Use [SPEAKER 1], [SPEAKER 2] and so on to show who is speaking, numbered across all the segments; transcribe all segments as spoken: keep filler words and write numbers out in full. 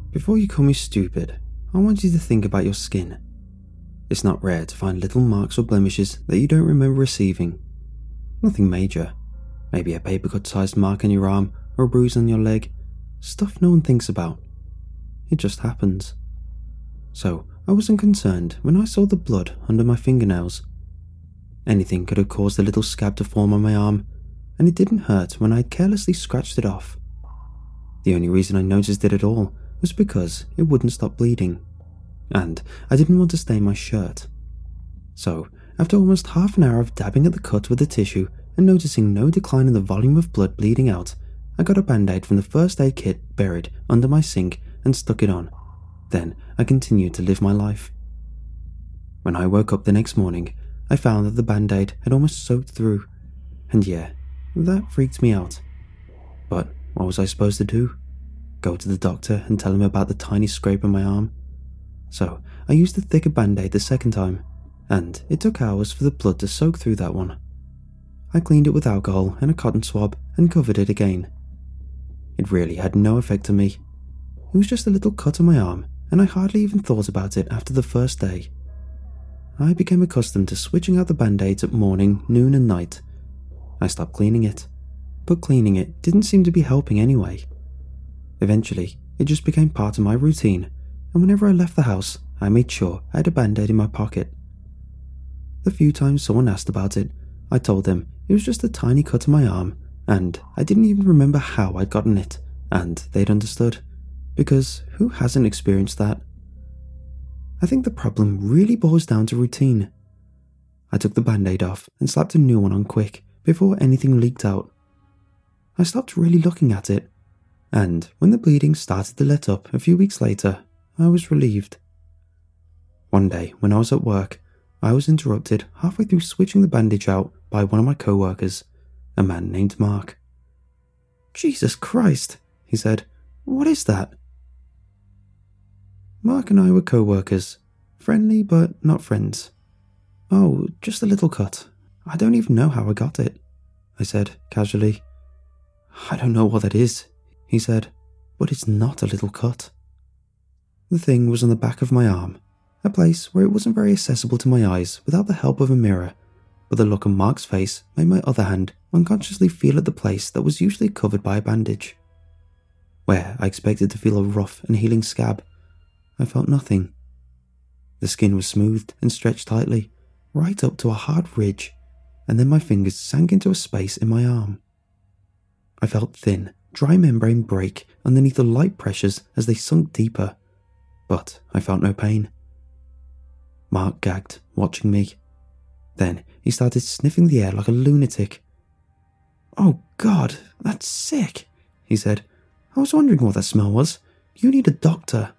[SPEAKER 1] Before you call me stupid, I want you to think about your skin. It's not rare to find little marks or blemishes that you don't remember receiving. Nothing major. Maybe a paper cut sized mark on your arm or a bruise on your leg. Stuff no one thinks about. It just happens. So I wasn't concerned when I saw the blood under my fingernails. Anything could have caused a little scab to form on my arm, and it didn't hurt when I had carelessly scratched it off. The only reason I noticed it at all was because it wouldn't stop bleeding, and I didn't want to stain my shirt. So, after almost half an hour of dabbing at the cut with a tissue and noticing no decline in the volume of blood bleeding out, I got a band-aid from the first aid kit buried under my sink and stuck it on. Then I continued to live my life. When I woke up the next morning, I found that the band-aid had almost soaked through, and yeah, that freaked me out. But what was I supposed to do? Go to the doctor and tell him about the tiny scrape on my arm? So I used a thicker band-aid the second time, and it took hours for the blood to soak through that one. I cleaned it with alcohol and a cotton swab and covered it again. It really had no effect on me. It was just a little cut on my arm, and I hardly even thought about it after the first day. I became accustomed to switching out the band-aids at morning, noon and night. I stopped cleaning it, but cleaning it didn't seem to be helping anyway. Eventually, it just became part of my routine, and whenever I left the house, I made sure I had a band-aid in my pocket. The few times someone asked about it, I told them it was just a tiny cut on my arm, and I didn't even remember how I'd gotten it, and they'd understood, because who hasn't experienced that? I think the problem really boils down to routine. I took the band-aid off and slapped a new one on quick before anything leaked out. I stopped really looking at it, and when the bleeding started to let up a few weeks later, I was relieved. One day, when I was at work, I was interrupted halfway through switching the bandage out by one of my co-workers, a man named Mark. "Jesus Christ," he said, "what is that?" Mark and I were co-workers, friendly but not friends. "Oh, just a little cut. I don't even know how I got it," I said casually. "I don't know what that is," he said, "but it's not a little cut." The thing was on the back of my arm, a place where it wasn't very accessible to my eyes without the help of a mirror, but the look on Mark's face made my other hand unconsciously feel at the place that was usually covered by a bandage. Where I expected to feel a rough and healing scab, I felt nothing. The skin was smoothed and stretched tightly, right up to a hard ridge, and then my fingers sank into a space in my arm. I felt thin, dry membrane break underneath the light pressures as they sunk deeper, but I felt no pain. Mark gagged, watching me. Then he started sniffing the air like a lunatic. "Oh God, that's sick," he said. "I was wondering what that smell was. You need a doctor."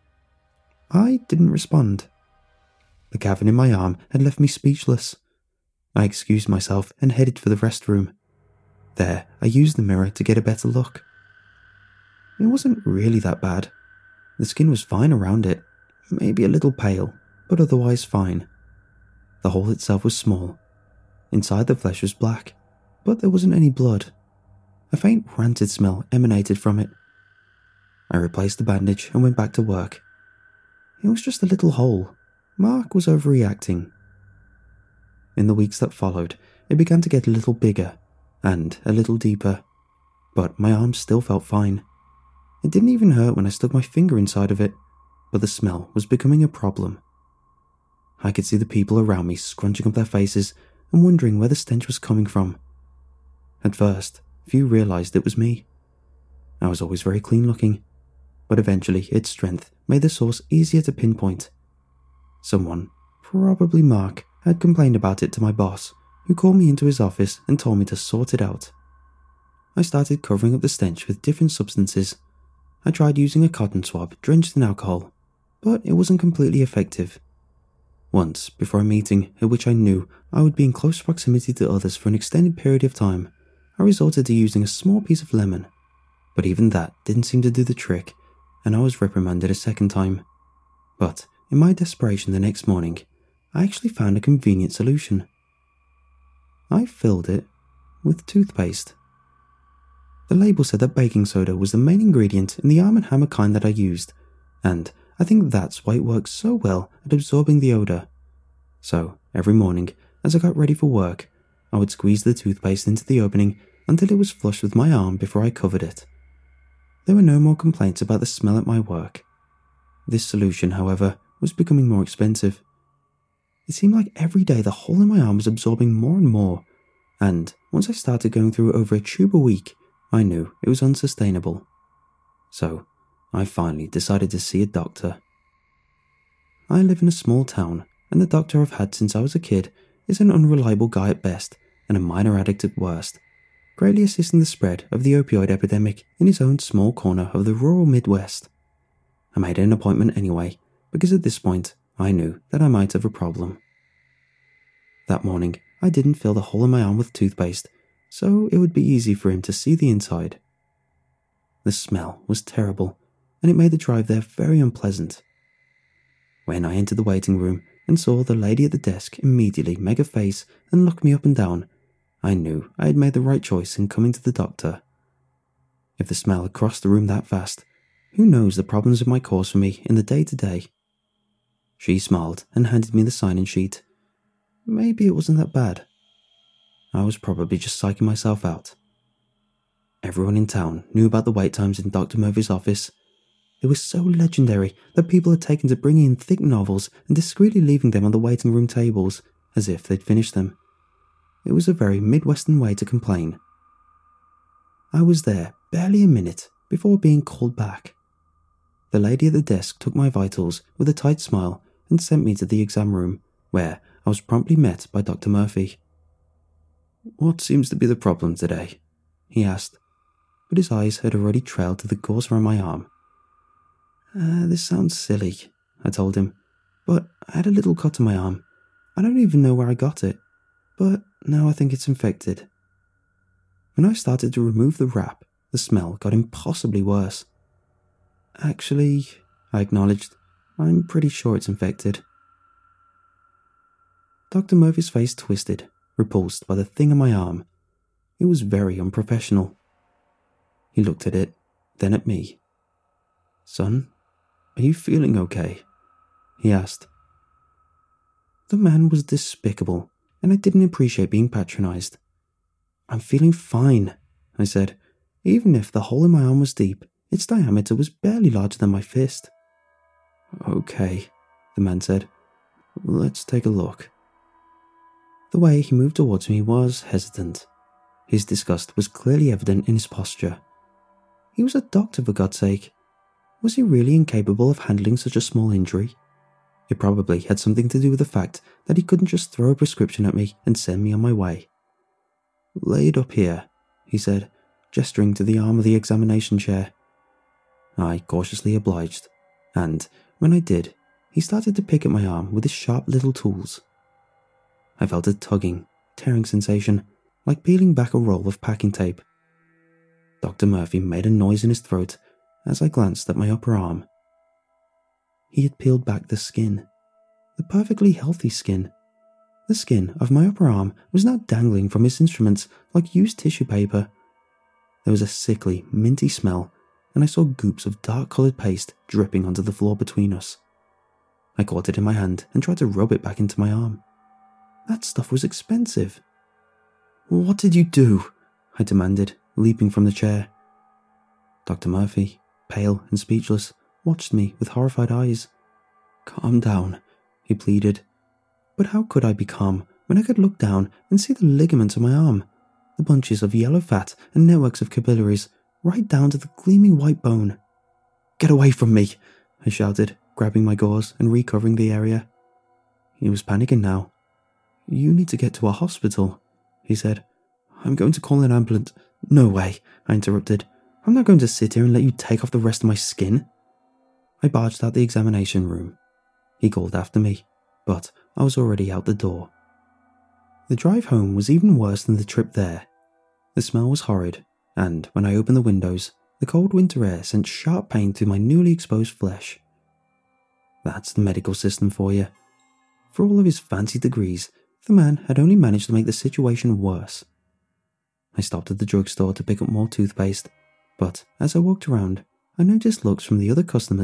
[SPEAKER 1] I didn't respond. The cavern in my arm had left me speechless. I excused myself and headed for the restroom. There, I used the mirror to get a better look. It wasn't really that bad. The skin was fine around it, maybe a little pale, but otherwise fine. The hole itself was small. Inside the flesh was black, but there wasn't any blood. A faint rancid smell emanated from it. I replaced the bandage and went back to work. It was just a little hole. Mark was overreacting. In the weeks that followed, it began to get a little bigger and a little deeper, but my arm still felt fine. It didn't even hurt when I stuck my finger inside of it, but the smell was becoming a problem. I could see the people around me scrunching up their faces and wondering where the stench was coming from. At first, few realized it was me. I was always very clean looking, but eventually its strength made the source easier to pinpoint. Someone, probably Mark, had complained about it to my boss, who called me into his office and told me to sort it out. I started covering up the stench with different substances. I tried using a cotton swab drenched in alcohol, but it wasn't completely effective. Once, before a meeting at which I knew I would be in close proximity to others for an extended period of time, I resorted to using a small piece of lemon, but even that didn't seem to do the trick, and I was reprimanded a second time. But in my desperation the next morning, I actually found a convenient solution. I filled it with toothpaste. The label said that baking soda was the main ingredient in the Arm and Hammer kind that I used, and I think that's why it works so well at absorbing the odour. So, every morning, as I got ready for work, I would squeeze the toothpaste into the opening until it was flush with my arm before I covered it. There were no more complaints about the smell at my work. This solution, however, was becoming more expensive. It seemed like every day the hole in my arm was absorbing more and more, and once I started going through over a tube a week, I knew it was unsustainable. So, I finally decided to see a doctor. I live in a small town, and the doctor I've had since I was a kid is an unreliable guy at best and a minor addict at worst, greatly assisting the spread of the opioid epidemic in his own small corner of the rural Midwest. I made an appointment anyway, because at this point I knew that I might have a problem. That morning, I didn't fill the hole in my arm with toothpaste, so it would be easy for him to see the inside. The smell was terrible, and it made the drive there very unpleasant. When I entered the waiting room and saw the lady at the desk immediately make a face and look me up and down, I knew I had made the right choice in coming to the doctor. If the smell had crossed the room that fast, who knows the problems it might cause for me in the day-to-day. She smiled and handed me the sign-in sheet. Maybe it wasn't that bad. I was probably just psyching myself out. Everyone in town knew about the wait times in Doctor Murphy's office. They were so legendary that people had taken to bringing in thick novels and discreetly leaving them on the waiting room tables, as if they'd finished them. It was a very Midwestern way to complain. I was there barely a minute before being called back. The lady at the desk took my vitals with a tight smile and sent me to the exam room, where I was promptly met by Doctor Murphy. "What seems to be the problem today?" he asked, but his eyes had already trailed to the gauze around my arm. Uh, this sounds silly, I told him, but I had a little cut on my arm. I don't even know where I got it, but now I think it's infected. When I started to remove the wrap, the smell got impossibly worse. Actually, I acknowledged, I'm pretty sure it's infected. Doctor Murphy's face twisted, repulsed by the thing on my arm. It was very unprofessional. He looked at it, then at me. "Son, are you feeling okay?" he asked. The man was despicable, and I didn't appreciate being patronized. "I'm feeling fine," I said. Even if the hole in my arm was deep, its diameter was barely larger than my fist. "Okay," the man said. "Let's take a look." The way he moved towards me was hesitant. His disgust was clearly evident in his posture. He was a doctor, for God's sake. Was he really incapable of handling such a small injury? It probably had something to do with the fact that he couldn't just throw a prescription at me and send me on my way. "Lay it up here," he said, gesturing to the arm of the examination chair. I cautiously obliged, and when I did, he started to pick at my arm with his sharp little tools. I felt a tugging, tearing sensation, like peeling back a roll of packing tape. Doctor Murphy made a noise in his throat as I glanced at my upper arm. He had peeled back the skin, the perfectly healthy skin. The skin of my upper arm was now dangling from his instruments like used tissue paper. There was a sickly, minty smell, and I saw goops of dark-coloured paste dripping onto the floor between us. I caught it in my hand and tried to rub it back into my arm. That stuff was expensive. "What did you do?" I demanded, leaping from the chair. Doctor Murphy, pale and speechless, watched me with horrified eyes. "Calm down," he pleaded. But how could I be calm when I could look down and see the ligaments on my arm, the bunches of yellow fat and networks of capillaries, right down to the gleaming white bone? "Get away from me," I shouted, grabbing my gauze and recovering the area. He was panicking now. "You need to get to a hospital," he said. "I'm going to call an ambulance." "No way," I interrupted. "I'm not going to sit here and let you take off the rest of my skin." I barged out the examination room. He called after me, but I was already out the door. The drive home was even worse than the trip there. The smell was horrid, and when I opened the windows, the cold winter air sent sharp pain through my newly exposed flesh. That's the medical system for you. For all of his fancy degrees, the man had only managed to make the situation worse. I stopped at the drugstore to pick up more toothpaste, but as I walked around, I noticed looks from the other customers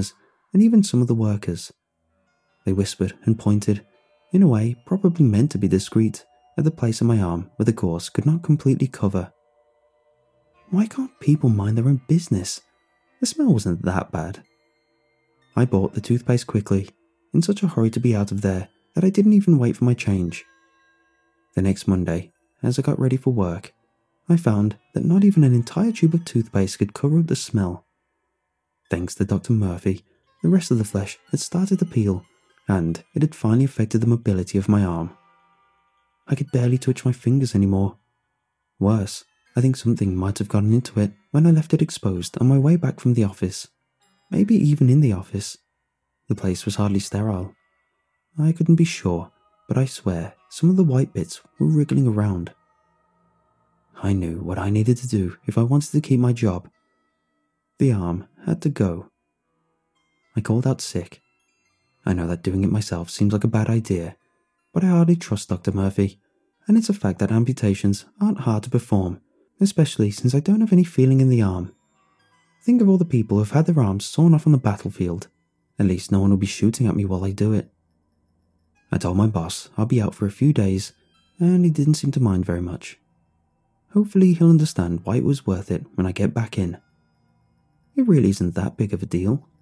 [SPEAKER 1] and even some of the workers. They whispered and pointed, in a way probably meant to be discreet, at the place on my arm where the gauze could not completely cover. Why can't people mind their own business? The smell wasn't that bad. I bought the toothpaste quickly, in such a hurry to be out of there that I didn't even wait for my change. The next Monday, as I got ready for work, I found that not even an entire tube of toothpaste could cover up the smell. Thanks to Doctor Murphy, the rest of the flesh had started to peel, and it had finally affected the mobility of my arm. I could barely twitch my fingers anymore. Worse, I think something might have gotten into it when I left it exposed on my way back from the office. Maybe even in the office. The place was hardly sterile. I couldn't be sure, but I swear some of the white bits were wriggling around. I knew what I needed to do if I wanted to keep my job. The arm had to go. I called out sick. I know that doing it myself seems like a bad idea, but I hardly trust Doctor Murphy, and it's a fact that amputations aren't hard to perform, especially since I don't have any feeling in the arm. Think of all the people who've had their arms sawn off on the battlefield. At least no one will be shooting at me while I do it. I told my boss I'll be out for a few days, and he didn't seem to mind very much. Hopefully he'll understand why it was worth it when I get back in. It really isn't that big of a deal.